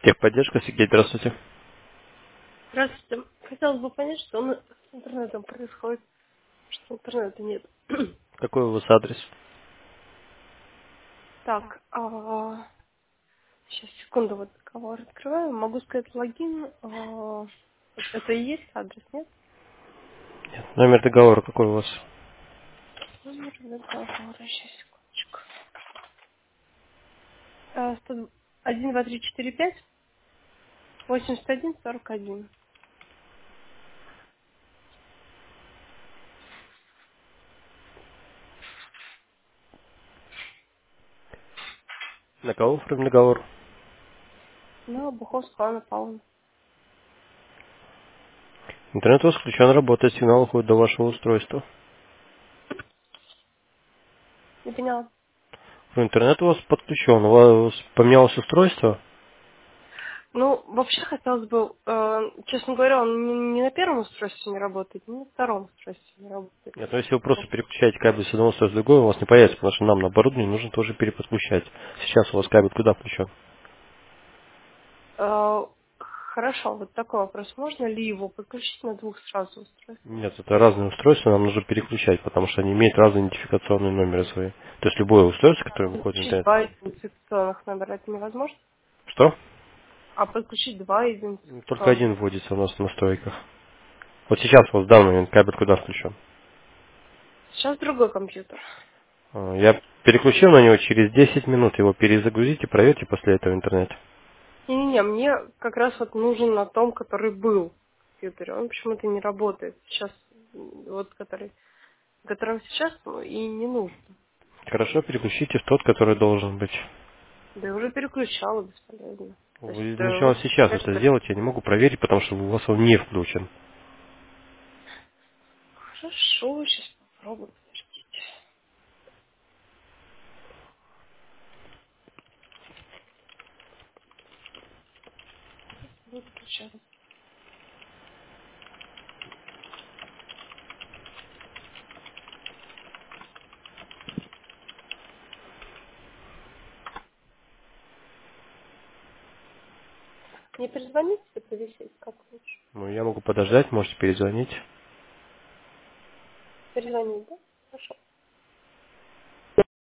Техподдержка, Сергей, здравствуйте. Здравствуйте. Хотелось бы понять, что с интернетом происходит, что интернета нет. Какой у вас адрес? Так, сейчас, секунду, вот договор открываю. Могу сказать логин. Вот это и есть адрес, нет? Номер договора какой у вас? Номер договора, сейчас, секундочку. 1, 2, 3, 4, 5, 81, 41. На кого оформлен договор? На Буховского Анна Павловна. Интернет у вас включен, работает, сигнал уходит до вашего устройства. Не поняла. Интернет у вас подключен, у вас поменялось устройство? Ну, вообще хотелось бы, честно говоря, он не на первом устройстве не работает, не на втором устройстве не работает. Нет, но если вы просто переключаете кабель с одного устройства в другое, у вас не появится, потому что нам на оборудование нужно тоже переподключать. Сейчас у вас кабель куда включен? Э, Хорошо, вот такой вопрос. Можно ли его подключить на двух сразу устройств? Нет, это разные устройства, нам нужно переключать, потому что они имеют разные идентификационные номеры свои. То есть любое устройство, которое выходит в Подключить интернет. два идентификационных номера это невозможно? Что? А подключить два Только идентификационных? один вводится у нас в настройках. Вот сейчас у вас в данный момент кабель куда включен? Сейчас другой компьютер. Я переключил на него через 10 минут, его перезагрузите, проверьте после этого интернет. Не-не-не, мне как раз вот нужен на том, который был в компьютере. Он почему-то не работает. Сейчас, вот которым сейчас и не нужно. Хорошо, переключите в тот, который должен быть. Да я уже переключала, бесполезно. То есть Вы для начала сейчас это сделать, я не могу проверить, потому что у вас он не включен. Хорошо, сейчас попробую, подождите. Будет включаться. Мне перезвонить или повисеть, как лучше? Ну, я могу подождать, можете перезвонить. Перезвонить, да? Хорошо.